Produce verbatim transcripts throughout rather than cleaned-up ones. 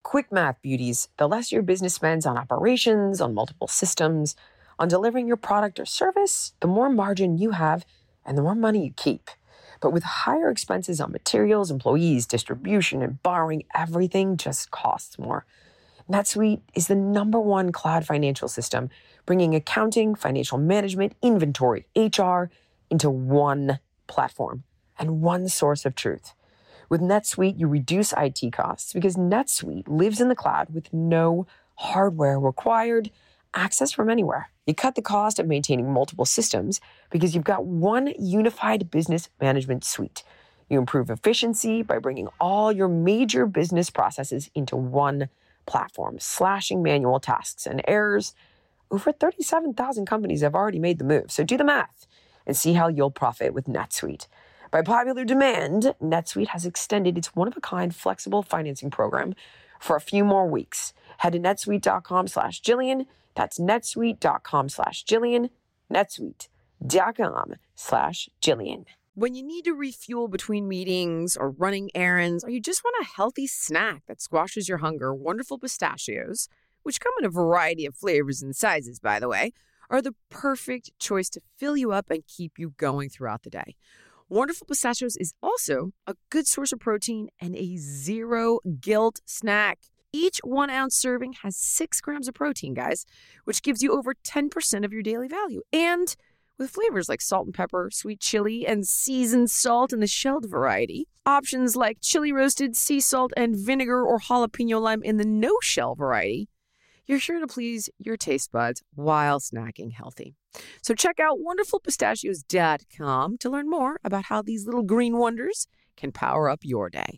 quick math, beauties. The less your business spends on operations, on multiple systems, on delivering your product or service, the more margin you have and the more money you keep. But with higher expenses on materials, employees, distribution, and borrowing, everything just costs more. NetSuite is the number one cloud financial system, bringing accounting, financial management, inventory, H R into one platform and one source of truth. With NetSuite, you reduce I T costs because NetSuite lives in the cloud with no hardware required, access from anywhere. You cut the cost of maintaining multiple systems because you've got one unified business management suite. You improve efficiency by bringing all your major business processes into one platform, slashing manual tasks and errors. Over thirty-seven thousand companies have already made the move, so do the math and see how you'll profit with NetSuite. By popular demand, NetSuite has extended its one-of-a-kind flexible financing program for a few more weeks. Head to netsuite.com slash Jillian. That's netsuite.com slash Jillian. netsuite.com slash Jillian. When you need to refuel between meetings or running errands, or you just want a healthy snack that squashes your hunger, Wonderful Pistachios, which come in a variety of flavors and sizes, by the way, are the perfect choice to fill you up and keep you going throughout the day. Wonderful Pistachios is also a good source of protein and a zero guilt snack. Each one ounce serving has six grams of protein, guys, which gives you over ten percent of your daily value. And with flavors like salt and pepper, sweet chili, and seasoned salt in the shelled variety. Options like chili roasted, sea salt, and vinegar or jalapeno lime in the no-shell variety. You're sure to please your taste buds while snacking healthy. So check out wonderful pistachios dot com to learn more about how these little green wonders can power up your day.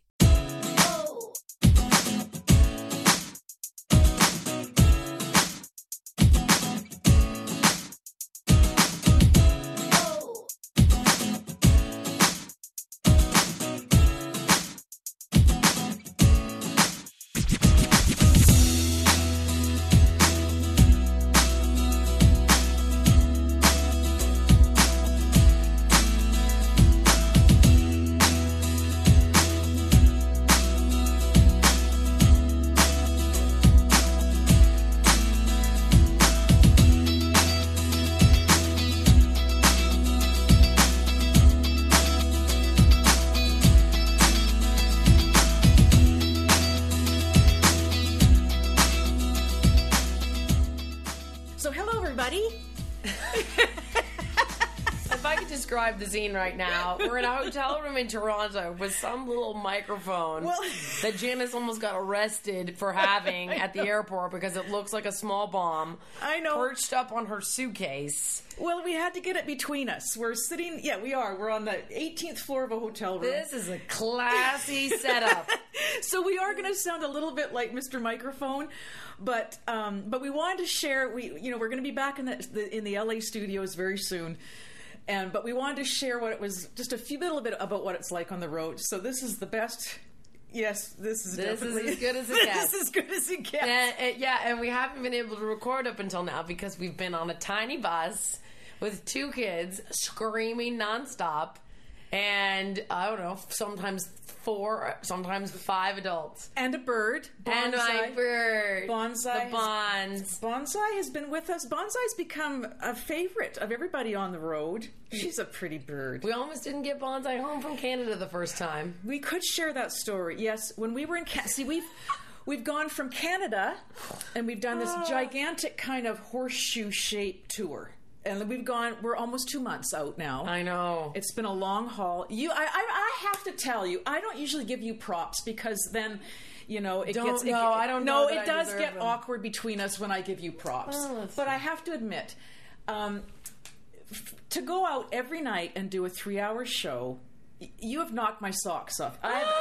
Describe the scene right now. We're in a hotel room in Toronto with some little microphone well, that Janice almost got arrested for having at the airport because it looks like a small bomb. I know. Perched up on her suitcase. Well, we had to get it between us. We're sitting, yeah, we are. We're on the eighteenth floor of a hotel room. This is a classy setup. So we are going to sound a little bit like Mister Microphone, but um, but we wanted to share. We you know we're going to be back in the, the in the L A studios very soon. And but we wanted to share what it was, just a few little bit about what it's like on the road. So this is the best. Yes, this is this definitely is as good as it gets. This is as good as it gets. And, and, yeah, and we haven't been able to record up until now because we've been on a tiny bus with two kids screaming nonstop, and I don't know, sometimes four, sometimes five adults, and a bird, Bonsai. and my bird, Bonsai. The Bonds. Bonsai has been with us. Bonsai's become a favorite of everybody on the road. She's a pretty bird. We almost didn't get Bonsai home from Canada the first time. We could share that story. Yes, when we were in Canada. See, we've we've gone from Canada, and we've done this oh. gigantic kind of horseshoe-shaped tour. And we've gone, we're almost two months out now. I know. It's been a long haul. You, I, I, I have to tell you, I don't usually give you props because then, you know, it don't gets... No, it, I don't know. No, it I does get them. awkward between us when I give you props. Oh, but I have to admit, um, f- to go out every night and do a three-hour show, y- you have knocked my socks off. I have,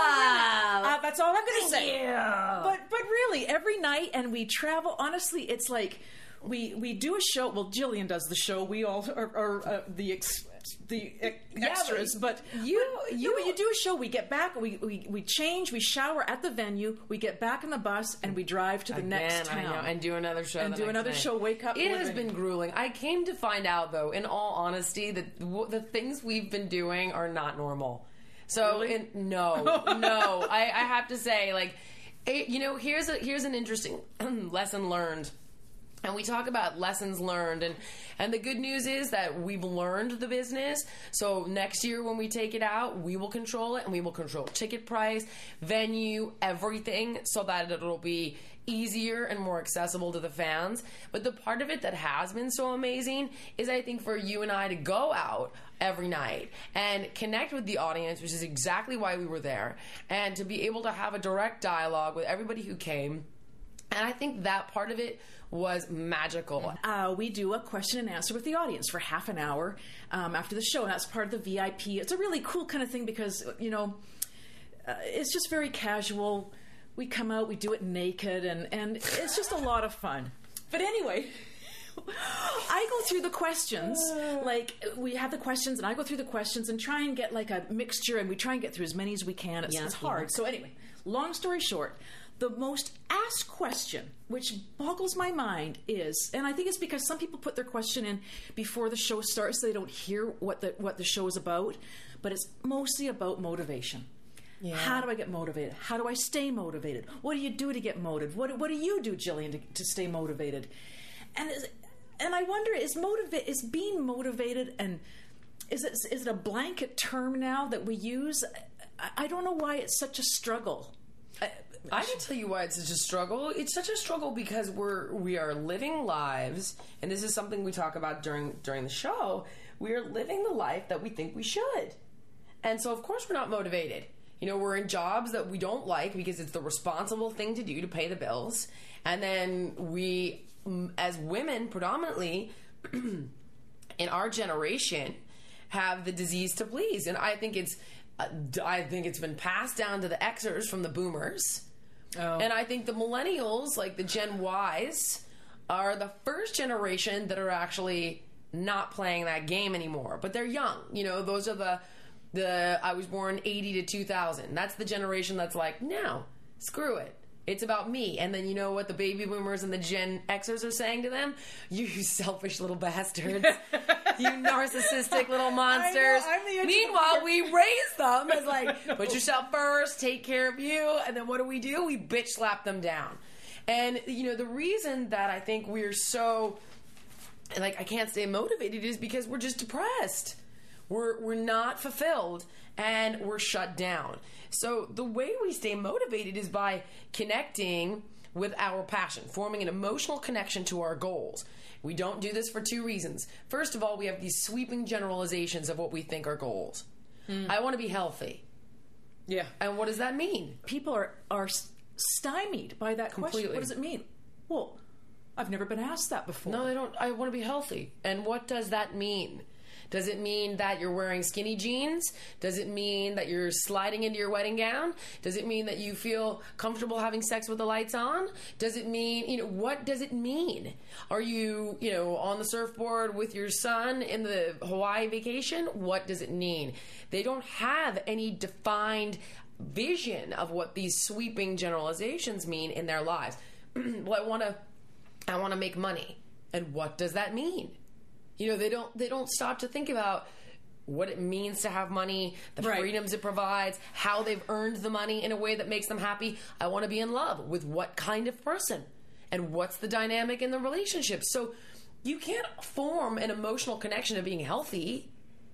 ah, no, no, uh, that's all I'm going to say. Yeah. But, but really, every night, and we travel, honestly, it's like... We we do a show. Well, Jillian does the show. We all are, are uh, the ex, the ex, extras. Yeah, but, but you but, you no, you do a show. We get back. We, we we change. We shower at the venue. We get back in the bus and we drive to the Again, next town I know, and do another show. And the do next another night. show. Wake up. It has been grueling. I came to find out, though, in all honesty, that w- the things we've been doing are not normal. So Really? in, no, no, I, I have to say, like. It, you know, here's a here's an interesting lesson learned. And we talk about lessons learned, and, and the good news is that we've learned the business. So next year when we take it out, we will control it, and we will control ticket price, venue, everything, so that it'll be easier and more accessible to the fans. But the part of it that has been so amazing is, I think, for you and I to go out every night and connect with the audience, which is exactly why we were there, and to be able to have a direct dialogue with everybody who came. And I think that part of it was magical. Uh, we do a question and answer with the audience for half an hour um, after the show, and that's part of the V I P. It's a really cool kind of thing because, you know, uh, it's just very casual. We come out, we do it naked, and, and it's just a lot of fun. But anyway, I go through the questions, like we have the questions, and I go through the questions and try and get like a mixture, and we try and get through as many as we can. It's, Yeah, it's hard. yeah. So anyway, long story short, the most asked question, which boggles my mind, is, and I think it's because some people put their question in before the show starts so they don't hear what the what the show is about, but it's mostly about motivation. Yeah. How do I get motivated? How do I stay motivated? What do you do to get motivated? What, what do you do, Jillian, to, to stay motivated? And is, and I wonder, is motiva- is being motivated, and is it is it a blanket term now that we use? I, I don't know why it's such a struggle. I, I can tell you why it's such a struggle. It's such a struggle because we're we are living lives, and this is something we talk about during during the show. We are living the life that we think we should, and so of course we're not motivated. You know, we're in jobs that we don't like because it's the responsible thing to do to pay the bills, and then we, as women, predominantly in our generation, have the disease to please, and I think it's. I think it's been passed down to the Xers from the boomers. Oh. And I think the millennials, like the Gen Ys, are the first generation that are actually not playing that game anymore. But they're young. You know, those are the, the I was born eighty to two thousand. That's the generation that's like, no, screw it. It's about me. And then you know what the baby boomers and the Gen Xers are saying to them? You selfish little bastards. You narcissistic little monsters. I know, I'm the Meanwhile, we raise them as like, put yourself first, take care of you. And then what do we do? We bitch slap them down. And, you know, the reason that I think we're so, like, I can't stay motivated is because we're just depressed. We're, we're not fulfilled, and we're shut down. So the way we stay motivated is by connecting with our passion, forming an emotional connection to our goals. We don't do this for two reasons. First of all, we have these sweeping generalizations of what we think are goals. Mm. I want to be healthy. Yeah. And what does that mean? People are, are stymied by that Completely. question. What does it mean? Well, I've never been asked that before. No, I don't. I want to be healthy. And what does that mean? Does it mean that you're wearing skinny jeans? Does it mean that you're sliding into your wedding gown? Does it mean that you feel comfortable having sex with the lights on? Does it mean, you know, what does it mean? Are you, you know, on the surfboard with your son in the Hawaii vacation? What does it mean? They don't have any defined vision of what these sweeping generalizations mean in their lives. Well, I want to, I want to make money. And what does that mean? You know, they don't they don't stop to think about what it means to have money, the right. freedoms it provides, how they've earned the money in a way that makes them happy. I want to be in love with what kind of person, and what's the dynamic in the relationship. So you can't form an emotional connection to being healthy.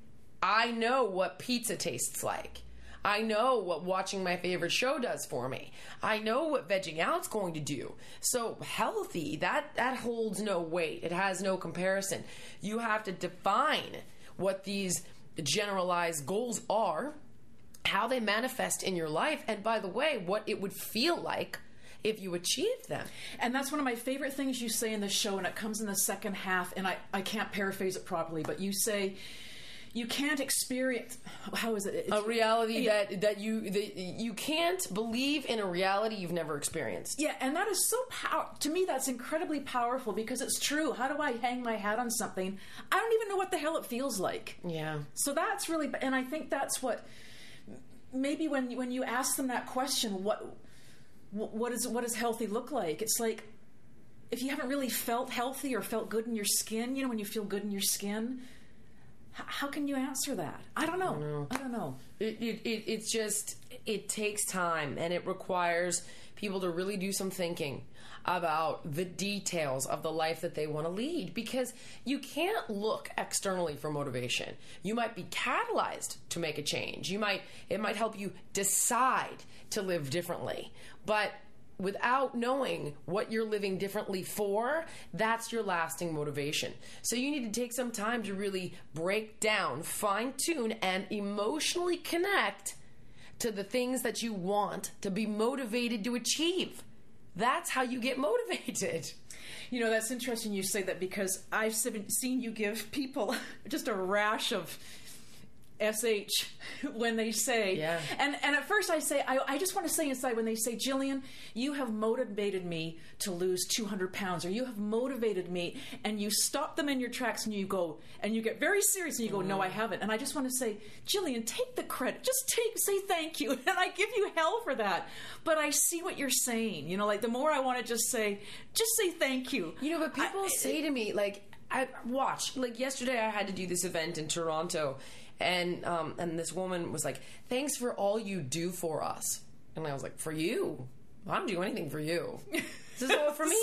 I know what pizza tastes like. I know what watching my favorite show does for me. I know what vegging out's going to do. So healthy, that, that holds no weight. It has no comparison. You have to define what these generalized goals are, how they manifest in your life, and by the way, what it would feel like if you achieved them. And that's one of my favorite things you say in the show, and it comes in the second half, and I, I can't paraphrase it properly, but you say, you can't experience, how is it? It's, a reality yeah. that, that you that you can't believe in a reality you've never experienced. Yeah, and that is so power. To me, that's incredibly powerful because it's true. How do I hang my hat on something? I don't even know what the hell it feels like. Yeah. So that's really, and I think that's what, maybe when when you ask them that question, what what is what does healthy look like? It's like, if you haven't really felt healthy or felt good in your skin, you know, when you feel good in your skin, how can you answer that? I don't know. I don't know. I don't know. It, it, it, it's just, it takes time, and it requires people to really do some thinking about the details of the life that they want to lead, because you can't look externally for motivation. You might be catalyzed to make a change. You might, it might help you decide to live differently, but without knowing what you're living differently for, that's your lasting motivation. So you need to take some time to really break down, fine tune, and emotionally connect to the things that you want to be motivated to achieve. That's how you get motivated. You know, that's interesting you say that, because I've seen you give people just a rash of S H when they say, yeah. and, and at first I say, I, I just want to say inside when they say, Jillian, you have motivated me to lose two hundred pounds, or you have motivated me, and you stop them in your tracks and you go, and you get very serious and you go, mm. no, I haven't. And I just want to say, Jillian, take the credit, just take, say thank you. And I give you hell for that. But I see what you're saying. You know, like the more I want to just say, just say thank you. You know, but people I, say to me, like, I watch, like yesterday I had to do this event in Toronto. And um, and this woman was like, thanks for all you do for us. And I was like, for you? I don't do anything for you. This is all for me.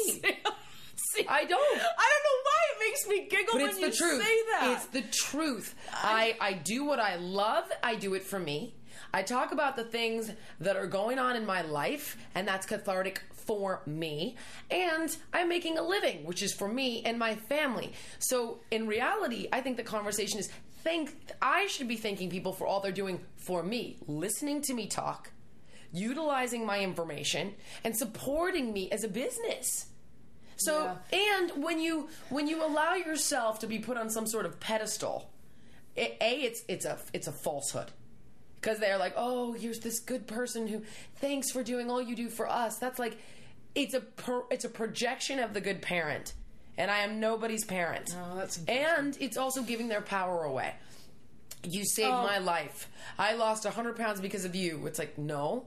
See, I don't. I don't know why it makes me giggle but when it's you the truth. say that. It's the truth. I, I do what I love. I do it for me. I talk about the things that are going on in my life, and that's cathartic for me. And I'm making a living, which is for me and my family. So in reality, I think the conversation is, Think I should be thanking people for all they're doing for me, listening to me talk, utilizing my information, and supporting me as a business. So, yeah. and when you when you allow yourself to be put on some sort of pedestal, it, a it's it's a it's a falsehood, because they're like, oh, here's this good person who thanks for doing all you do for us. That's like, it's a per, it's a projection of the good parent. And I am nobody's parent. Oh, that's and it's also giving their power away. You saved oh. my life. I lost one hundred pounds because of you. It's like, no.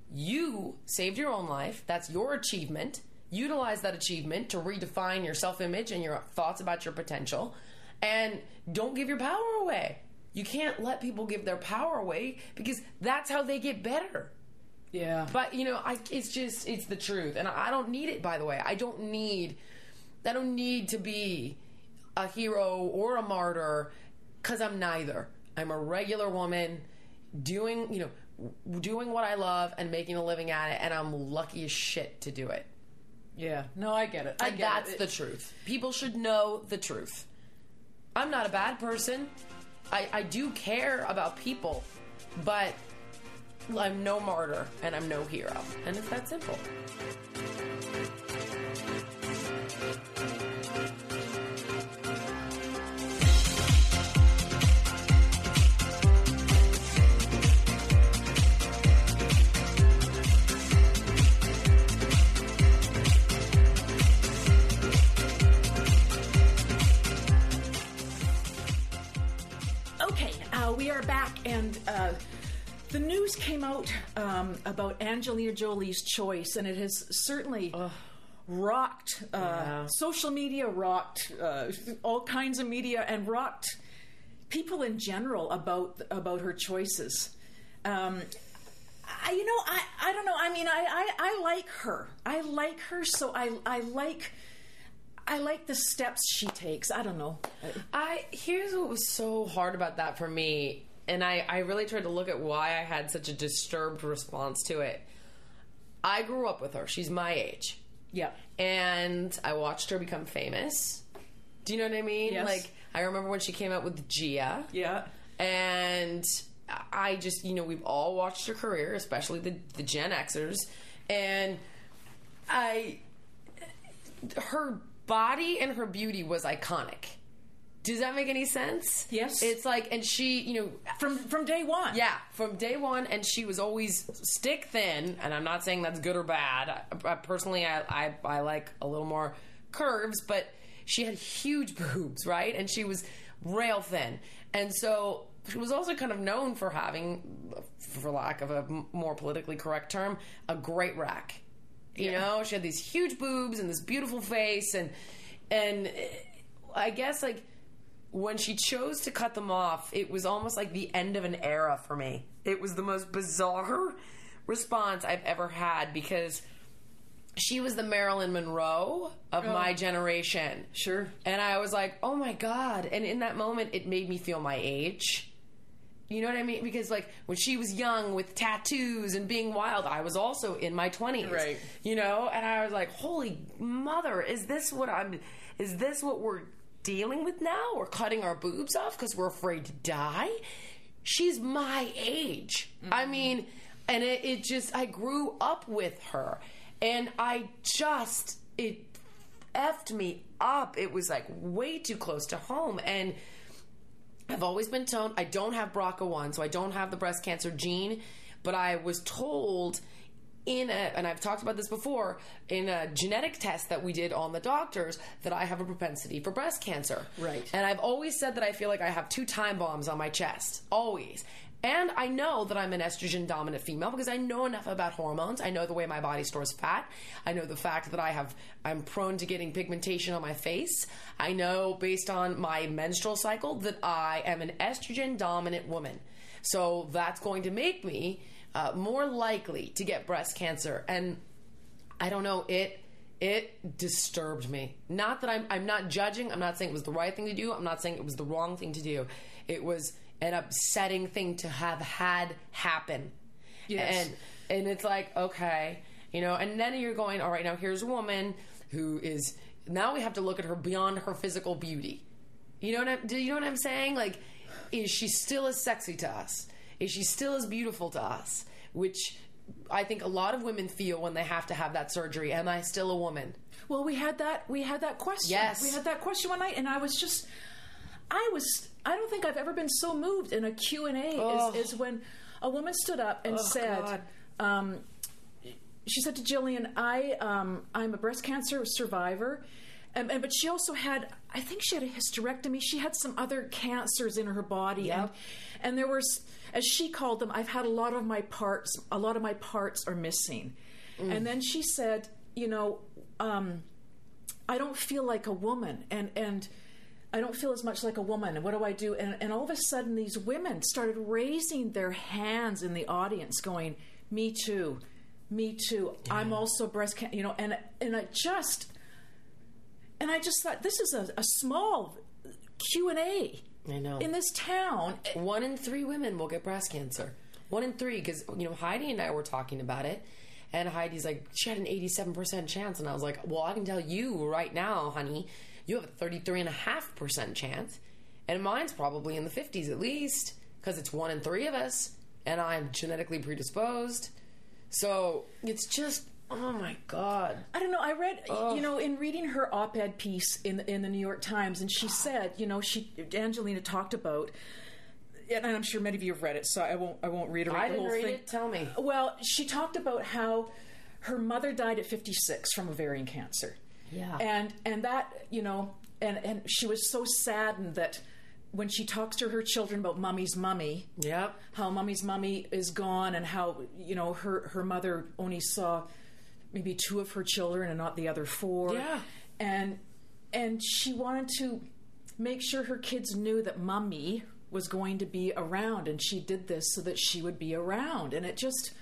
You saved your own life. That's your achievement. Utilize that achievement to redefine your self-image and your thoughts about your potential. And don't give your power away. You can't let people give their power away, because that's how they get better. Yeah. But, you know, I, it's just, it's the truth. And I don't need it, by the way. I don't need... I don't need to be a hero or a martyr, because I'm neither. I'm a regular woman doing, you know, doing what I love and making a living at it, and I'm lucky as shit to do it. Yeah. No, I get it. I and get that's it. the truth. People should know the truth. I'm not a bad person. I, I do care about people, but I'm no martyr and I'm no hero. And it's that simple. We are back, and uh, the news came out um, about Angelina Jolie's choice, and it has certainly Ugh. rocked uh, yeah. social media, rocked uh, all kinds of media, and rocked people in general about about her choices. Um, I, you know, I, I don't know. I mean, I, I, I like her. I like her, so I I like. I like the steps she takes. I don't know. I here's what was so hard about that for me, and I, I really tried to look at why I had such a disturbed response to it. I grew up with her. She's my age. Yeah. And I watched her become famous. Do you know what I mean? Yes. Like, I remember when she came out with Gia. Yeah. And I just, you know, we've all watched her career, especially the, the Gen Xers. And I... Her... body and her beauty was iconic. Does that make any sense? Yes. It's like, and she, you know... From from day one. Yeah, from day one, and she was always stick thin, and I'm not saying that's good or bad. I, I, personally, I, I, I like a little more curves, but she had huge boobs, right? And she was rail thin. And so she was also kind of known for having, for lack of a more politically correct term, a great rack. You yeah. know, she had these huge boobs and this beautiful face, and and I guess like when she chose to cut them off, it was almost like the end of an era for me. It was the most bizarre response I've ever had, because she was the Marilyn Monroe of Oh. my generation. Sure. And I was like, oh my God. And in that moment, it made me feel my age. You know what I mean? Because, like, when she was young with tattoos and being wild, I was also in my twenties. Right. You know? And I was like, holy mother, is this what I'm, is this what we're dealing with now? We're cutting our boobs off because we're afraid to die? She's my age. Mm-hmm. I mean, and it, it just, I grew up with her. And I just, it effed me up. It was like way too close to home. And I've always been told I don't have B R C A one, so I don't have the breast cancer gene. But I was told in a, and I've talked about this before, in a genetic test that we did on the doctors, that I have a propensity for breast cancer. Right. And I've always said that I feel like I have two time bombs on my chest. Always. And I know that I'm an estrogen-dominant female because I know enough about hormones. I know the way my body stores fat. I know the fact that I have, I'm prone to getting pigmentation on my face. I know, based on my menstrual cycle, that I am an estrogen-dominant woman. So that's going to make me uh, more likely to get breast cancer. And I don't know, it it disturbed me. Not that I'm, I'm not judging. I'm not saying it was the right thing to do. I'm not saying it was the wrong thing to do. It was an upsetting thing to have had happen. Yes. And and it's like, okay, you know, and then you're going, all right, now here's a woman who is, now we have to look at her beyond her physical beauty. You know what I'm, do you know what I'm saying? Like, is she still as sexy to us? Is she still as beautiful to us? Which I think a lot of women feel when they have to have that surgery. Am I still a woman? Well, we had that, we had that question. Yes. We had that question one night, and I was just, I was, I don't think I've ever been so moved in a Q and A Oh. is, is when a woman stood up and Oh, said, God. um, she said to Jillian, I, um, I'm a breast cancer survivor. And, and, but she also had, I think she had a hysterectomy. She had some other cancers in her body. Yep. And, and there was, as she called them, I've had a lot of my parts, a lot of my parts are missing. Mm. And then she said, you know, um, I don't feel like a woman. And, and, I don't feel as much like a woman. And what do I do? And, and all of a sudden, these women started raising their hands in the audience, going, "Me too, me too. Yeah. I'm also breast cancer." You know, and and I just, and I just thought, this is a, a small Q and A. I know. In this town, one in three women will get breast cancer. One in three, because you know Heidi and I were talking about it, and Heidi's like, she had an eighty-seven percent chance, and I was like, well, I can tell you right now, honey. You have a thirty-three point five percent chance, and mine's probably in the fifties at least, because it's one in three of us, and I'm genetically predisposed. So it's just, oh my God. I don't know. I read, Ugh. you know, in reading her op-ed piece in in the New York Times, and she said, you know, she Angelina talked about, and I'm sure many of you have read it, so I won't I won't reiterate I the didn't whole read thing. it. Tell me. Well, she talked about how her mother died at fifty-six from ovarian cancer. Yeah. And and that, you know, and, and she was so saddened that when she talks to her children about mummy's mummy, Yep. how mummy's mummy is gone, and how, you know, her, her mother only saw maybe two of her children and not the other four. Yeah. And and she wanted to make sure her kids knew that mummy was going to be around, and she did this so that she would be around. And it just,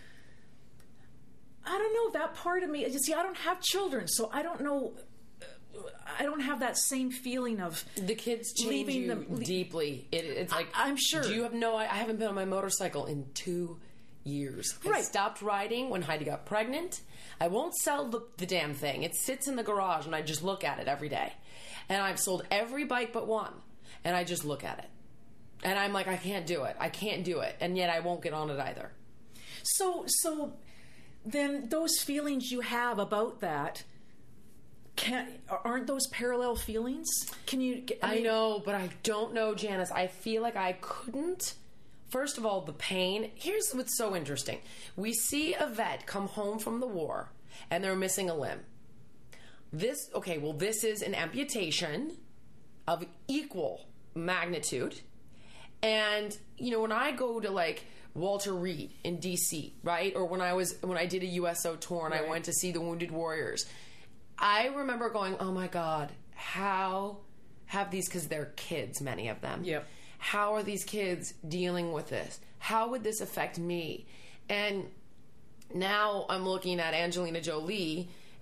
I don't know, that part of me, you see, I don't have children, so I don't know, I don't have that same feeling of the kids change leaving you them le- deeply. It, it's like, I, I'm sure. Do you have no? I haven't been on my motorcycle in two years. I Right. stopped riding when Heidi got pregnant. I won't sell the, the damn thing. It sits in the garage, and I just look at it every day. And I've sold every bike but one, and I just look at it. And I'm like, I can't do it. I can't do it. And yet I won't get on it either. So, so then those feelings you have about that, can't, aren't those parallel feelings? Can you? I, mean, know, but I don't know, Janice. I feel like I couldn't. First of all, the pain. Here's what's so interesting. We see a vet come home from the war, and they're missing a limb. This, okay, well, this is an amputation of equal magnitude. And, you know, when I go to, like, Walter Reed in D C, right? Or when I was, when I did a U S O tour and Right. I went to see the Wounded Warriors, I remember going, oh my God, how have these, because they're kids, many of them. Yep. How are these kids dealing with this? How would this affect me? And now I'm looking at Angelina Jolie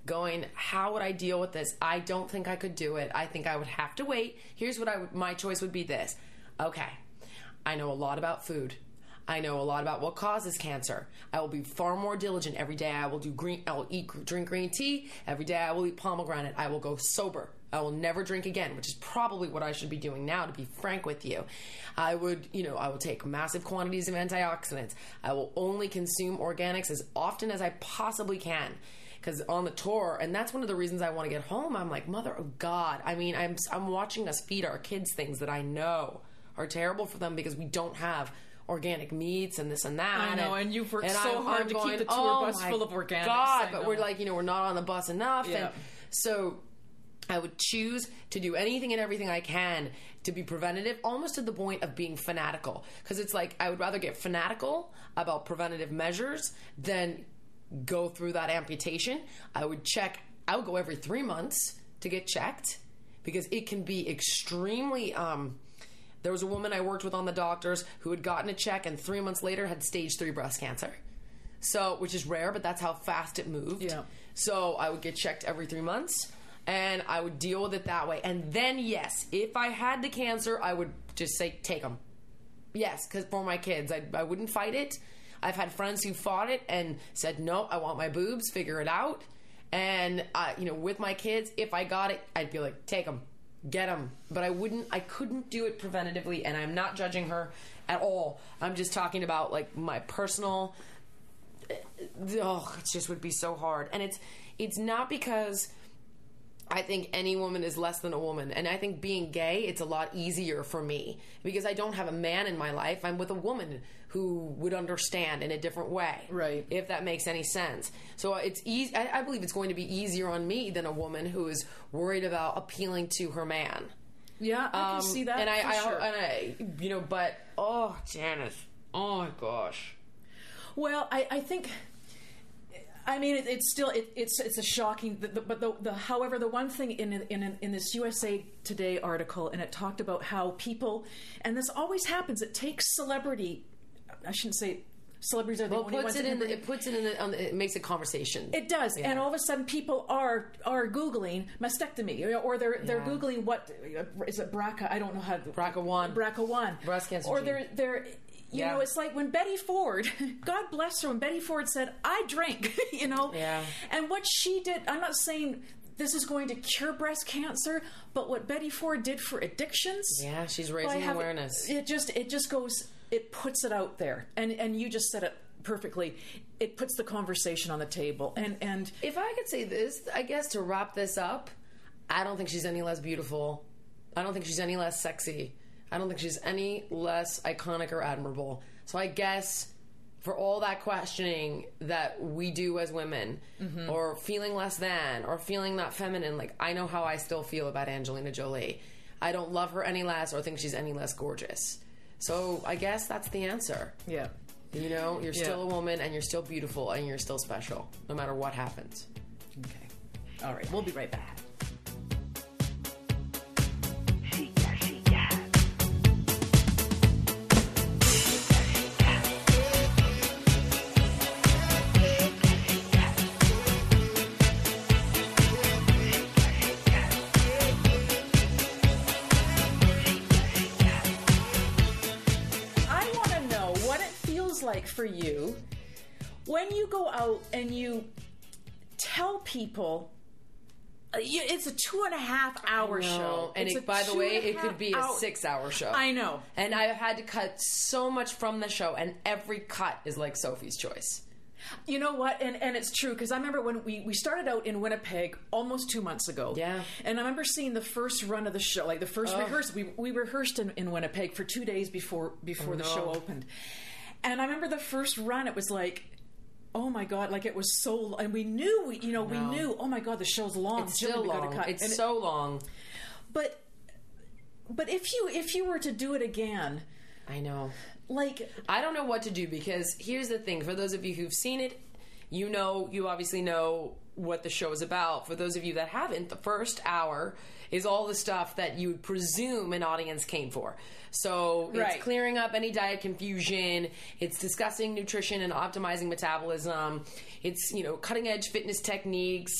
going, how would I deal with this? I don't think I could do it. I think I would have to wait. Here's what I would, my choice would be this. Okay, I know a lot about food. I know a lot about what causes cancer. I will be far more diligent. Every day I will do green, I will eat, drink green tea. Every day I will eat pomegranate. I will go sober. I will never drink again, which is probably what I should be doing now, to be frank with you. I would, you know, I will take massive quantities of antioxidants. I will only consume organics as often as I possibly can. Because on the tour, and that's one of the reasons I want to get home, I'm like, mother of God. I mean, I'm, I'm watching us feed our kids things that I know are terrible for them because we don't have organic meats and this and that. I know, and, and you've worked and so I'm, hard I'm to going, keep the tour oh bus full of organics. God, but we're like, you know, we're not on the bus enough. Yeah. And so I would choose to do anything and everything I can to be preventative, almost to the point of being fanatical. Because it's like, I would rather get fanatical about preventative measures than go through that amputation. I would check, I would go every three months to get checked because it can be extremely, um, there was a woman I worked with on the doctors who had gotten a check and three months later had stage three breast cancer. So, which is rare, but that's how fast it moved. Yeah. So I would get checked every three months and I would deal with it that way. And then, yes, if I had the cancer, I would just say, take them. Yes, because for my kids, I, I wouldn't fight it. I've had friends who fought it and said, no, I want my boobs, figure it out. And, uh, you know, with my kids, if I got it, I'd be like, take them, get them. But I wouldn't, I couldn't do it preventatively, and I'm not judging her at all. I'm just talking about, like, my personal, oh, it just would be so hard. And it's, it's not because I think any woman is less than a woman. And I think being gay, it's a lot easier for me because I don't have a man in my life. I'm with a woman who would understand in a different way. Right. If that makes any sense. So it's easy. I, I believe it's going to be easier on me than a woman who is worried about appealing to her man. Yeah, I Um, can see that and I, for I, sure. and I, you know, but, oh, Janice. Oh, my gosh. Well, I, I think... I mean, it, it's still it, it's it's a shocking. The, the, but the, the however, the one thing in in in this U S A Today article, and it talked about how people, and this always happens. It takes celebrity. I shouldn't say celebrities are the Well, only it puts ones. it in. that The, it puts it in. The, on the, it makes a conversation. It does, Yeah. and all of a sudden, people are are googling mastectomy, you know, or they're they're Yeah. googling what is it B R C A? I don't know how to B R C A one. B R C A one. Breast cancer Or gene. they're they're. You Yeah. know, it's like when Betty Ford, God bless her, when Betty Ford said, I drink, you know. Yeah. And what she did, I'm not saying this is going to cure breast cancer, but what Betty Ford did for addictions. Yeah, she's by raising having- awareness. It just, it just goes, it puts it out there. And, and you just said it perfectly. It puts the conversation on the table. And, and If I could say this, I guess to wrap this up, I don't think she's any less beautiful. I don't think she's any less sexy. I don't think she's any less iconic or admirable. So I guess for all that questioning that we do as women, mm-hmm. or feeling less than, or feeling not feminine, like I know how I still feel about Angelina Jolie. I don't love her any less or think she's any less gorgeous. So I guess that's the answer. yeah. You know, you're Yeah. still a woman and you're still beautiful and you're still special, no matter what happens. Okay. All right. We'll be right back. Like for you when you go out and you tell people uh, you, it's a two and a half hour No, show, and It's it, a by the two way, and a it could half be a hour- six-hour show. I know, and I've had to cut so much from the show, and every cut is like Sophie's Choice. you know what, and and it's true because I remember when we we started out in Winnipeg almost two months ago. Yeah. And I remember seeing the first run of the show, like the first Ugh. rehearsal. We we rehearsed in, in Winnipeg for two days before before Oh, the no. show opened, and I remember the first run. It was like, oh my God, like it was so, and we knew, we, you know, we No. knew, oh my God, the show's long. It's Jillian, still we gotta long. cut. It's And it- so long. But, but if you if you were to do it again, I know. like, I don't know what to do because here's the thing. For those of you who've seen it, you know, you obviously know what the show is about. For those of you that haven't, the first hour is all the stuff that you would presume an audience came for. So it's Right. clearing up any diet confusion. It's discussing nutrition and optimizing metabolism. It's, you know, cutting edge fitness techniques.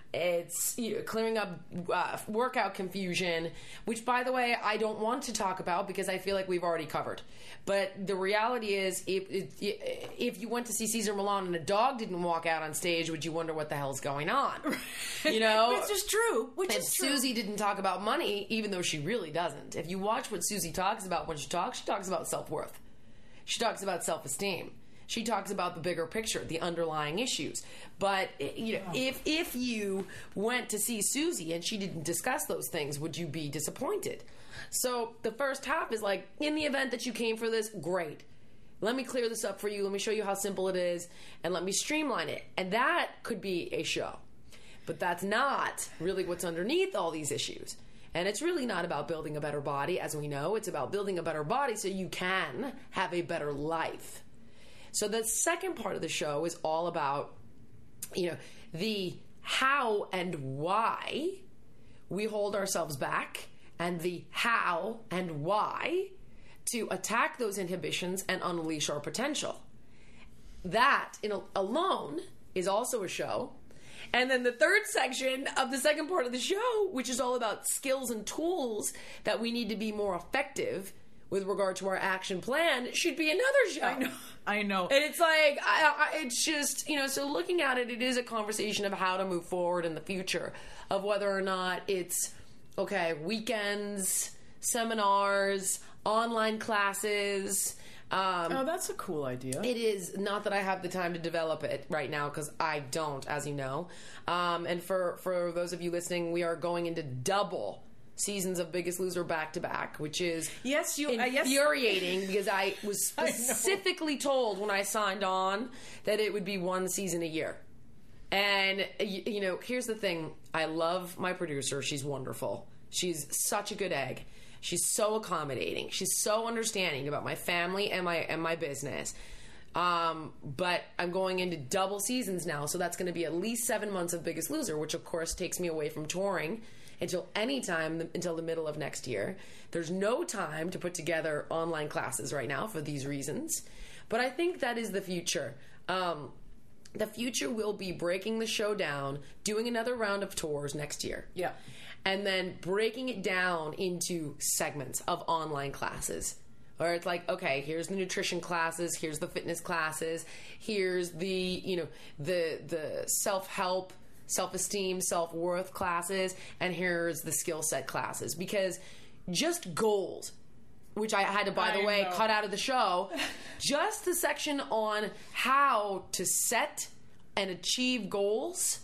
It's you know, clearing up uh, workout confusion, which, by the way, I don't want to talk about because I feel like we've already covered. But the reality is, if if, if you went to see Cesar Millan and a dog didn't walk out on stage, would you wonder what the hell's going on? You know? Which is true. Which and is true. Susie didn't talk about money, even though she really doesn't. If you watch what Susie talks about when she talks, she talks about self-worth. She talks about self-esteem. She talks about the bigger picture, the underlying issues. But you know, if if you went to see Susie and she didn't discuss those things, would you be disappointed? So the first half is like, in the event that you came for this, great. Let me clear this up for you. Let me show you how simple it is, and let me streamline it. And that could be a show. But that's not really what's underneath all these issues. And it's really not about building a better body, as we know. It's about building a better body so you can have a better life. So the second part of the show is all about, you know, the how and why we hold ourselves back, and the how and why to attack those inhibitions and unleash our potential. That in a, alone is also a show. And then the third section of the second part of the show, which is all about skills and tools that we need to be more effective with regard to our action plan, should be another show. I know. I know. And it's like, I, I, it's just, you know, so looking at it, it is a conversation of how to move forward in the future, of whether or not it's, okay, weekends, seminars, online classes. Um, oh, that's a cool idea. It is. Not that I have the time to develop it right now, because I don't, as you know. Um, and for, for those of you listening, we are going into double seasons of Biggest Loser back to back, which is yes, you, infuriating uh, yes. because I was specifically I told when I signed on that it would be one season a year. And, you, you know, here's the thing. I love my producer. She's wonderful. She's such a good egg. She's so accommodating. She's so understanding about my family and my and my business. Um, but I'm going into double seasons now, so that's going to be at least seven months of Biggest Loser, which of course takes me away from touring until any time until the middle of next year. There's no time to put together online classes right now for these reasons. But I think that is the future. Um, the future will be breaking the show down, doing another round of tours next year. Yeah. And then breaking it down into segments of online classes. Where it's like, okay, here's the nutrition classes, here's the fitness classes, here's the, you know, the the self-help, self-esteem, self-worth classes, and here's the skill set classes. Because just goals, which I had to, by the I way, know. cut out of the show, just the section on how to set and achieve goals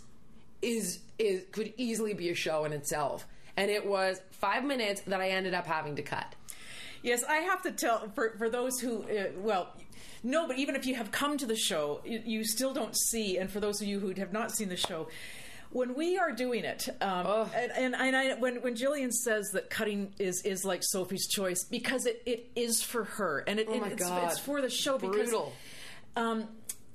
is is could easily be a show in itself. And it was five minutes that I ended up having to cut. Yes, I have to tell, for, for those who, uh, well, no, but even if you have come to the show, you, you still don't see, and for those of you who have not seen the show, when we are doing it, um, oh. and, and, and I, when, when Jillian says that cutting is, is like Sophie's choice, because it, it is for her, and it, oh my it, it's, God. it's for the show. Brutal. Because um,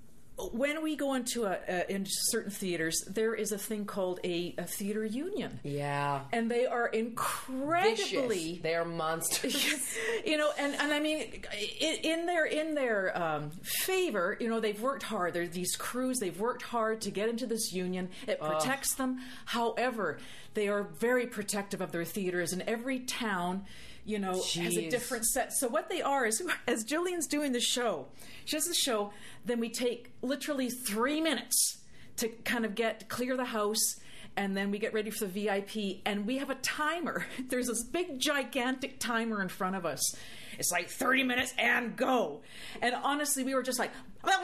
when we go into a, uh, into certain theaters, there is a thing called a, a theater union. Yeah. And they are incredibly... Vicious. They are monsters. You know, and, and I mean, in, in their in their um, favor, you know, they've worked hard. There's these crews, they've worked hard to get into this union. It protects them. However, they are very protective of their theaters, and every town, you know, Jeez. has a different set. So what they are is, as Jillian's doing the show, she does the show, then we take literally three minutes to kind of get, clear the house, and then we get ready for the V I P, and we have a timer. There's this big, gigantic timer in front of us. It's like thirty minutes and go. And honestly, we were just like,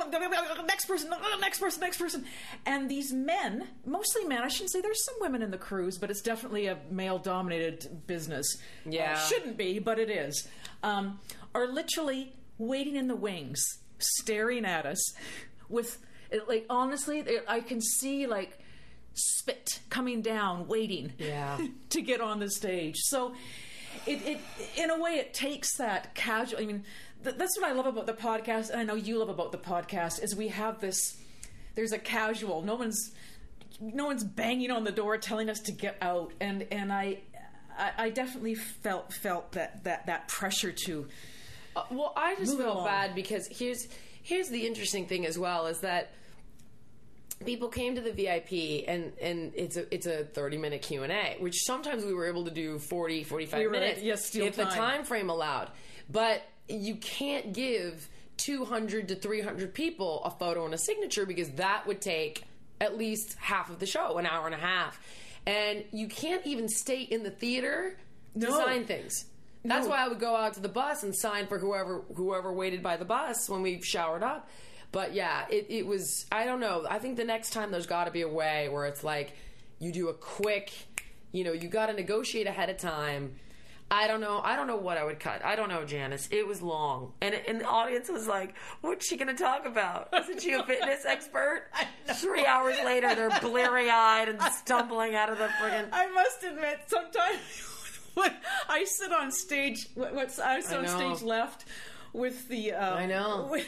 next person, next person, next person. And these men, mostly men, I shouldn't say there's some women in the cruise, but it's definitely a male-dominated business. Yeah. Uh, shouldn't be, but it is. Um, are literally waiting in the wings, staring at us with, like, honestly, I can see, like, spit coming down, waiting Yeah. to get on the stage. So it, it, in a way, it takes that casual, I mean, th- that's what I love about the podcast, and I know you love about the podcast, is we have this, there's a casual, no one's, no one's banging on the door telling us to get out, and, and I, I, I definitely felt, felt that, that, that pressure to Uh, well, I just Move it feel along. bad because here's here's the interesting thing as well is that people came to the V I P, and, and it's a it's a thirty minute Q and A, which sometimes we were able to do forty, forty-five We were- minutes yes, steal if the time. time frame allowed. But you can't give two hundred to three hundred people a photo and a signature, because that would take at least half of the show, an hour and a half. And you can't even stay in the theater to No. sign things. That's No. why I would go out to the bus and sign for whoever whoever waited by the bus when we showered up. But yeah, it, it was, I don't know. I think the next time there's got to be a way where it's like you do a quick, you know, you got to negotiate ahead of time. I don't know. I don't know what I would cut. I don't know, Janice. It was long. And, and the audience was like, what's she going to talk about? Isn't she a fitness expert? Three hours later, they're bleary-eyed and stumbling out of the friggin'... I must admit, sometimes when I sit on stage, what- what's I sit I on know. stage left with the um, I know. with,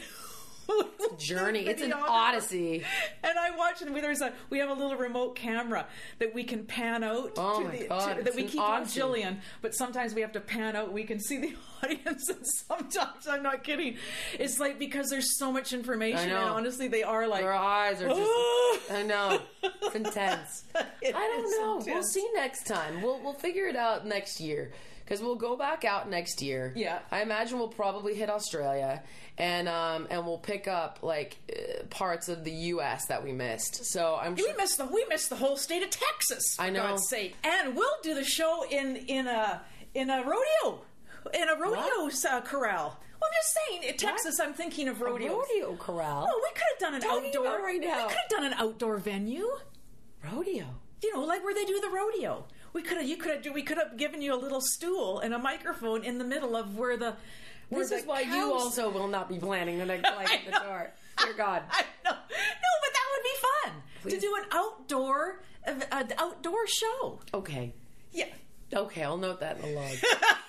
Journey. It's an videographer. odyssey. And I watch, and we, there's a we have a little remote camera that we can pan out Oh to my the, God, to, it's that we an keep on odyssey. Jillian, but sometimes we have to pan out. We can see the audience, and sometimes I'm not kidding. It's like because there's so much information, I know. and honestly, they are like Their eyes are just... I know. It's intense. It I don't is know. We'll intense. see next time. We'll we'll figure it out next year, because we'll go back out next year. Yeah. I imagine we'll probably hit Australia, and um and we'll pick up like uh, parts of the U S that we missed. So I'm We sure. missed the we missed the whole state of Texas. For I know. God's sake. And we'll do the show in in a in a rodeo, in a rodeo uh, corral. Well, I'm just saying, in Texas. I'm thinking of rodeo. rodeo corral. Oh, we could have done an Talking outdoor. about right now. We could have done an outdoor venue. Rodeo. You know, like where they do the rodeo. We could have. You could have. We could have given you a little stool and a microphone in the middle of where the. Where This the is why you cows- also will not be planning the next flight at the know. door. Dear God. I know. No, but that would be fun Please. to do an outdoor, uh, uh, outdoor show. Okay. Yeah. Okay, I'll note that in the log.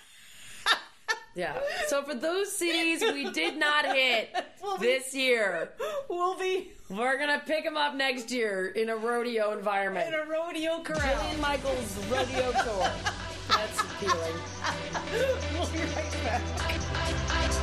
Yeah. So for those cities we did not hit We'll be- this year, We'll be we're gonna pick them up next year in a rodeo environment. in a rodeo corral. Jillian Michaels rodeo tour. That's appealing. We'll be right back.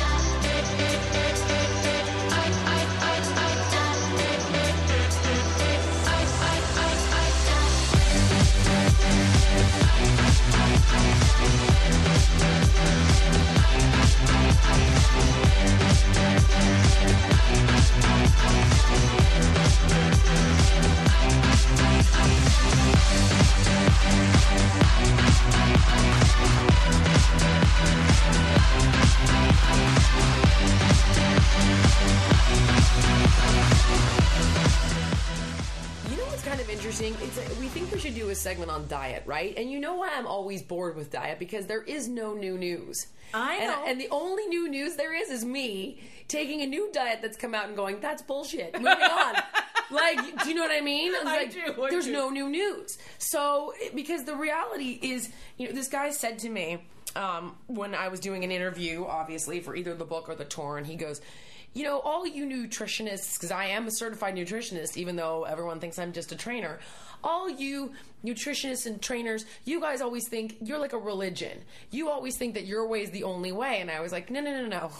You know what's kind of interesting? It's a, we think we should do a segment on diet, right? And you know why I'm always bored with diet? Because there is no new news. I And, know. and the only new news there is is me taking a new diet that's come out and going, that's bullshit. Moving on. Like, do you know what I mean? It's I like, do, I there's do. no new news. So, because the reality is, you know, this guy said to me um, when I was doing an interview, obviously, for either the book or the tour, and he goes, you know, all you nutritionists, because I am a certified nutritionist, even though everyone thinks I'm just a trainer, all you nutritionists and trainers, you guys always think you're like a religion. You always think that your way is the only way. And I was like, no, no, no, no.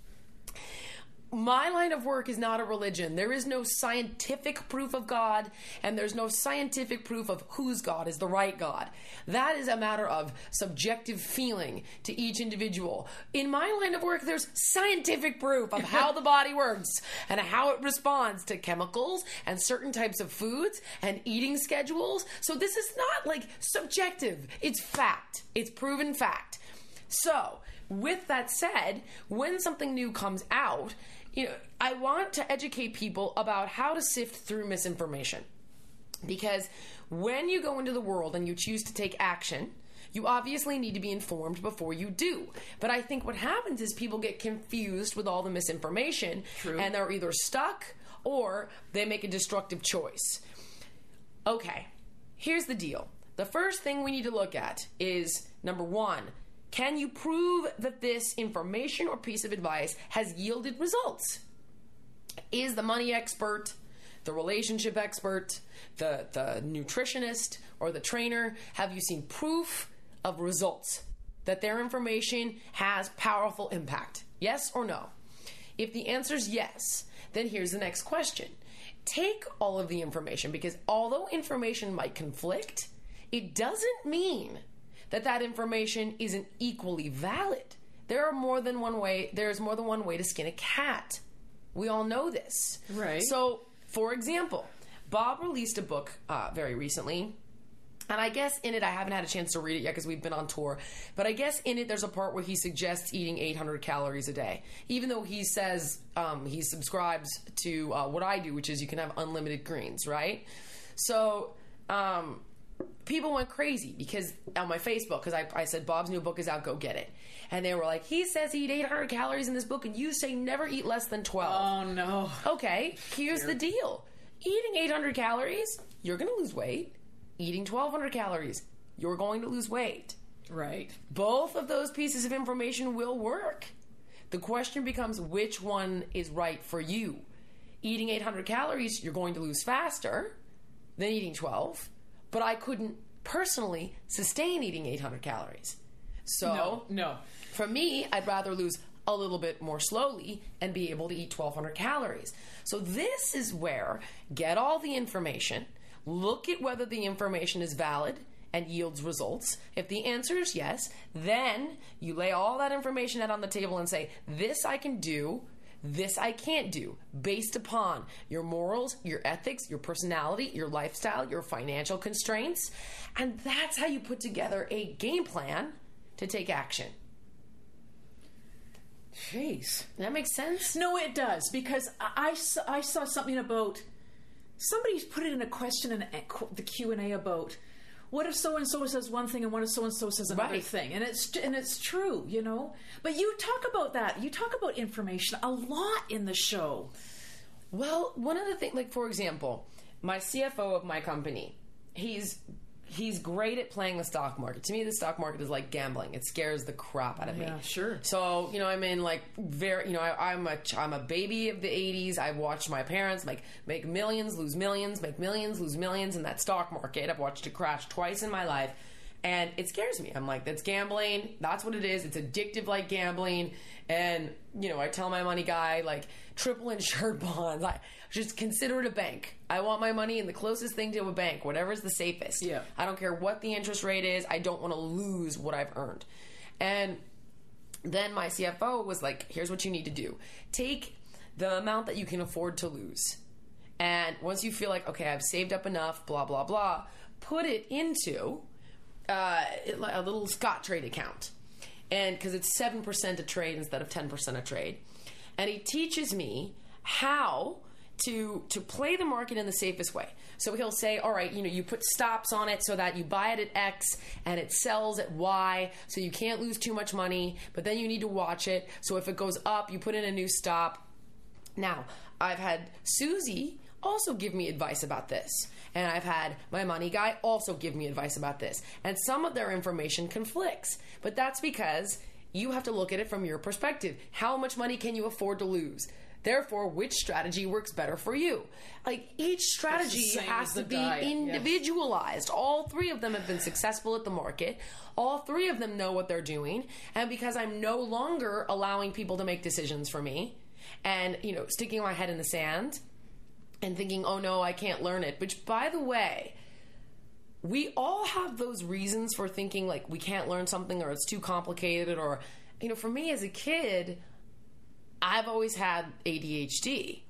My line of work is not a religion. There is no scientific proof of God, and there's no scientific proof of whose God is the right God. That is a matter of subjective feeling to each individual. In my line of work, there's scientific proof of how the body works and how it responds to chemicals and certain types of foods and eating schedules. So this is not like subjective. It's fact. It's proven fact. So, with that said, when something new comes out, you know, I want to educate people about how to sift through misinformation. Because when you go into the world and you choose to take action, you obviously need to be informed before you do. But I think what happens is people get confused with all the misinformation. True. And they're either stuck or they make a destructive choice. Okay, here's the deal. The first thing we need to look at is, number one, can you prove that this information or piece of advice has yielded results? Is the money expert, the relationship expert, the, the nutritionist, or the trainer, have you seen proof of results? That their information has powerful impact? Yes or no? If the answer is yes, then here's the next question. take all of the information, because although information might conflict, it doesn't mean that that information isn't equally valid. There are more than one way, there's more than one way to skin a cat. We all know this. Right. So, for example, Bob released a book uh, very recently. And I guess in it, I haven't had a chance to read it yet because we've been on tour. But I guess in it, there's a part where he suggests eating eight hundred calories a day. Even though he says um, he subscribes to uh, what I do, which is you can have unlimited greens, right? So um, people went crazy because on my Facebook, because I, I said, Bob's new book is out, go get it. And they were like, he says eat eight hundred calories in this book, and you say never eat less than twelve. Oh, no. Okay, here's the deal. Eating eight hundred calories, you're going to lose weight. Eating twelve hundred calories, you're going to lose weight. Right. Both of those pieces of information will work. The question becomes which one is right for you. Eating eight hundred calories, you're going to lose faster than eating twelve, but I couldn't personally sustain eating eight hundred calories. So, No, no. for me, I'd rather lose a little bit more slowly and be able to eat twelve hundred calories. So this is where get all the information. Look at whether the information is valid and yields results. If the answer is yes, then you lay all that information out on the table and say, this I can do, this I can't do, based upon your morals, your ethics, your personality, your lifestyle, your financial constraints. And that's how you put together a game plan to take action. Jeez. That makes sense? No, it does, because I, I, saw, I saw something about... Somebody's put it in a question in the Q and A about what if so and so says one thing and what if so and so says another Right. thing, and it's and it's true, you know. But you talk about that. You talk about information a lot in the show. Well, one of the things, like for example, my C F O of my company, he's he's great at playing the stock market. To me, the stock market is like gambling. It scares the crap out of me. Yeah, sure. So, you know, I'm in like very, you know, I, I'm a I'm a baby of the eighties. I've watched my parents make make millions, lose millions, make millions, lose millions in that stock market. I've watched it crash twice in my life, and it scares me. I'm like, that's gambling. That's what it is. It's addictive like gambling. And, you know, I tell my money guy, like, triple insured bonds. I just consider it a bank. I want my money in the closest thing to a bank, whatever's the safest. Yeah. I don't care what the interest rate is. I don't want to lose what I've earned. And then my C F O was like, here's what you need to do. Take the amount that you can afford to lose. And once you feel like, okay, I've saved up enough, blah, blah, blah, put it into uh, a little Scottrade account. And because it's seven percent a trade instead of ten percent a trade. And he teaches me how to to play the market in the safest way. So he'll say, all right, you know, you put stops on it so that you buy it at X and it sells at Y, so you can't lose too much money, but then you need to watch it. So if it goes up, you put in a new stop. Now, I've had Susie also give me advice about this. And I've had my money guy also give me advice about this. And some of their information conflicts. But that's because you have to look at it from your perspective. How much money can you afford to lose? Therefore, which strategy works better for you? Like, each strategy same has as to the be diet, yes. individualized. All three of them have been successful at the market. All three of them know what they're doing. And because I'm no longer allowing people to make decisions for me and, you know, sticking my head in the sand and thinking, oh no, I can't learn it. Which, by the way, we all have those reasons for thinking like we can't learn something or it's too complicated, or, you know, for me as a kid, I've always had A D H D.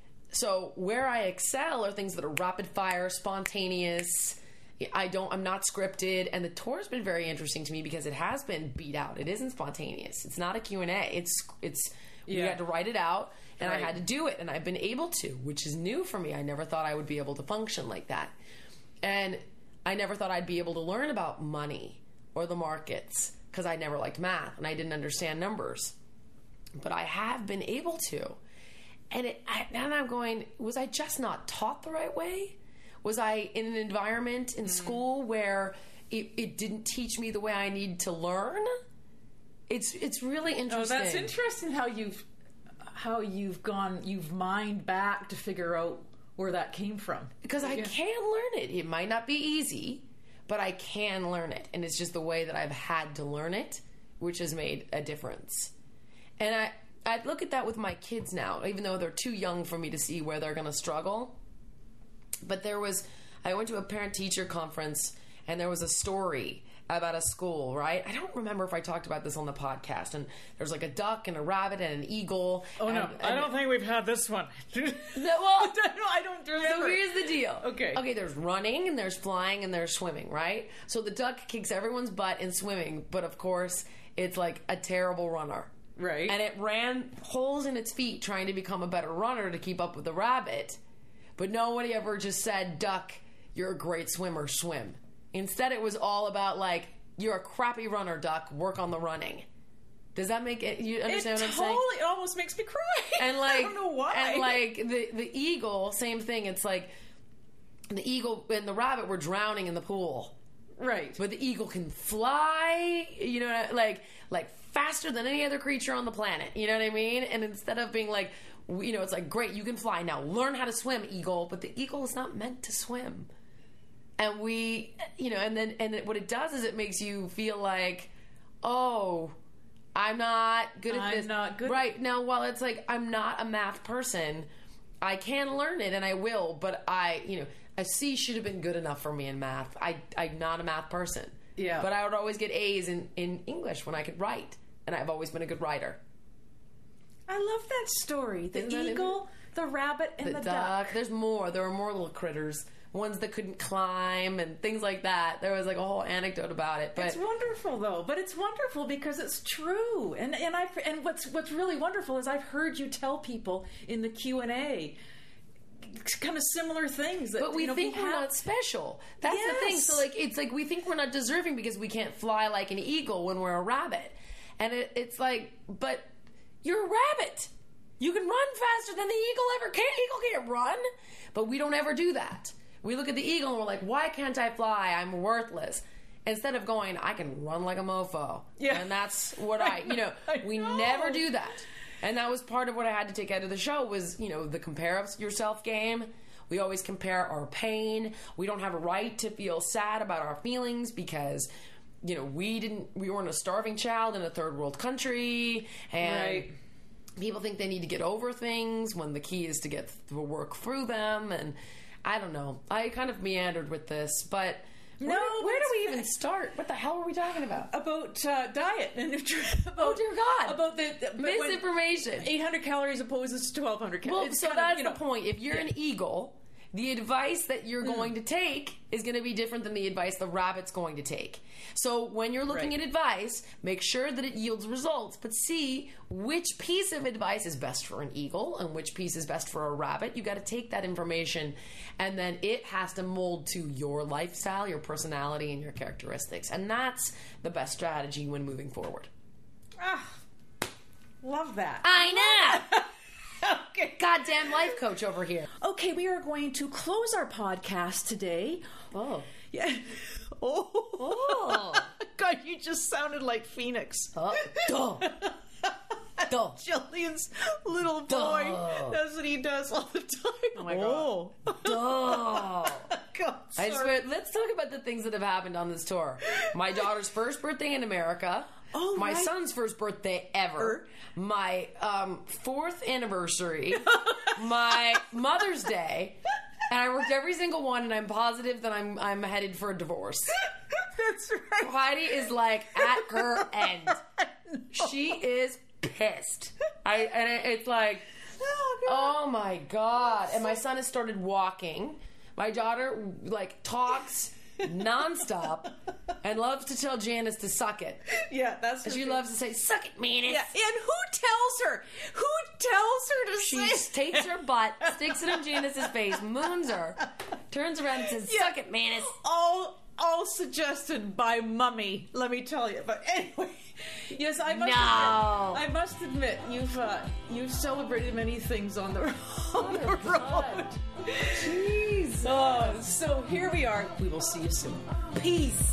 So where I excel are things that are rapid fire, spontaneous. I don't, I'm not scripted. And the tour's been very interesting to me because it has been beat out. It isn't spontaneous. It's not a Q and A. It's, it's, we Yeah. had to write it out. And Right. I had to do it, and I've been able to, which is new for me. I never thought I would be able to function like that. And I never thought I'd be able to learn about money or the markets because I never liked math and I didn't understand numbers. But I have been able to. And it, I, and I'm going, was I just not taught the right way? Was I in an environment in mm. school where it, it didn't teach me the way I need to learn? It's it's really interesting. Oh, that's interesting how you've how you've gone, you've mined back to figure out where that came from. Because I Yeah. can learn it. It might not be easy, but I can learn it. And it's just the way that I've had to learn it, which has made a difference. And I, I look at that with my kids now, even though they're too young for me to see where they're going to struggle. But there was, I went to a parent-teacher conference, and there was a story about a school, right? I don't remember if I talked about this on the podcast. And there's like a duck and a rabbit and an eagle. Oh, and, no. and I don't think we've had this one. the, well, I don't remember. So here's the deal. Okay. Okay, there's running, and there's flying, and there's swimming, right? So the duck kicks everyone's butt in swimming, but of course, it's like a terrible runner. Right. And it ran holes in its feet trying to become a better runner to keep up with the rabbit. But nobody ever just said, duck, you're a great swimmer, swim. Instead, it was all about, like, you're a crappy runner, duck, work on the running. Does that make it, you understand it what I'm totally, saying? It almost makes me cry. And like, I don't know why. And like, the, the eagle, same thing. It's like, the eagle and the rabbit were drowning in the pool. Right. But the eagle can fly, you know, like, like faster than any other creature on the planet. You know what I mean? And instead of being like, you know, it's like, great, you can fly now. Learn how to swim, eagle. But the eagle is not meant to swim. And we, you know, and then, and what it does is it makes you feel like, oh, I'm not good at I'm this. not good. Right. Now, while it's like, I'm not a math person, I can learn it and I will, but I, you know, a C should have been good enough for me in math. I, I'm not a math person. Yeah. But I would always get A's in, in English when I could write. And I've always been a good writer. I love that story. The Isn't that eagle, the rabbit, and The, the, duck. duck. There's more. There were more little critters. Ones that couldn't climb and things like that. There was like a whole anecdote about it. But It's wonderful though, but it's wonderful because it's true. And and I and what's what's really wonderful is I've heard you tell people in the Q and A kind of similar things. That, But we you know, think we we're have- not special. That's the thing. Yes. So like, it's like we think we're not deserving because we can't fly like an eagle when we're a rabbit. And it, it's like, but you're a rabbit. You can run faster than the eagle ever can. Eagle can't run. But we don't ever do that. We look at the eagle and we're like, why can't I fly? I'm worthless. Instead of going, I can run like a mofo. Yeah. And that's what I, you know, I we know. never do that. And that was part of what I had to take out of the show was, you know, the compare of yourself game. We always compare our pain. We don't have a right to feel sad about our feelings because, you know, we didn't, we weren't a starving child in a third world country. And Right. people think they need to get over things when the key is to get to work through them. And I don't know. I kind of meandered with this, but No, where, where do that's we fine. even start? What the hell are we talking about? about uh, diet and nutrition. Oh, dear God. About the, the but when Misinformation. eight hundred calories opposes to twelve hundred Well, calories. so It's kind that's of, you know, the point. If you're an eagle, the advice that you're Mm. going to take is going to be different than the advice the rabbit's going to take. So when you're looking Right. at advice, make sure that it yields results, but see which piece of advice is best for an eagle and which piece is best for a rabbit. You got to take that information and then it has to mold to your lifestyle, your personality, and your characteristics. And that's the best strategy when moving forward. Ah, love that. I know! Okay. Goddamn life coach over here. Okay, we are going to close our podcast today. Oh. Yeah. Oh. Oh. God, you just sounded like Phoenix. Oh. Duh. Duh. Jillian's little boy. Duh. That's what he does all the time. Oh my God. Duh. God, I sorry. swear, let's talk about the things that have happened on this tour. My daughter's first birthday in America. Oh, my right. son's first birthday ever. My um, fourth anniversary. My Mother's Day. And I worked every single one, and I'm positive that I'm I'm headed for a divorce. That's right. Heidi is like at her end. She is pissed. I and it, it's like, Oh, God. oh my God. And my son has started walking. My daughter, like, talks nonstop and loves to tell Janice to suck it. Yeah, that's And her she thing. loves to say, suck it, Manus. Yeah, and who tells her? Who tells her to She say? takes her butt, sticks it in Janice's face, moons her, turns around and says, suck it, Manus. all all suggested by Mummy, let me tell you. But anyway, yes, I must. No. Admit, I must admit, you've uh, you've celebrated many things on the on the road. Jeez. Oh, so here we are. We will see you soon. Peace.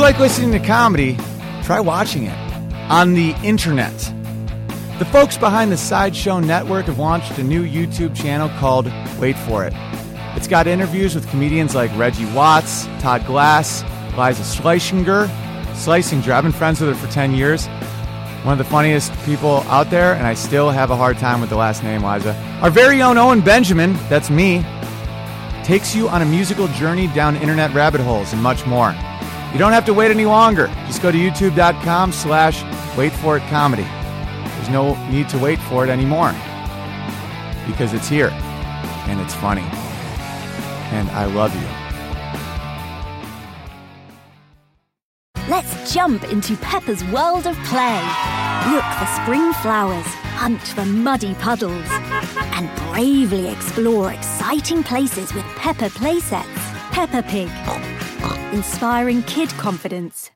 like listening to comedy, try watching it on the internet. The folks behind the Sideshow Network have launched a new YouTube channel called Wait For It. It's got interviews with comedians like Reggie Watts, Todd Glass, Liza Schlesinger. Schlesinger, I've been friends with her for ten years. One of the funniest people out there, and I still have a hard time with the last name, Liza. Our very own Owen Benjamin, that's me, takes you on a musical journey down internet rabbit holes and much more. You don't have to wait any longer. Just go to youtube.com slash wait for it comedy. There's no need to wait for it anymore because it's here and it's funny. And I love you. Let's jump into Peppa's world of play. Look for spring flowers, hunt for muddy puddles, and bravely explore exciting places with Peppa playsets. Peppa Pig, inspiring kid confidence.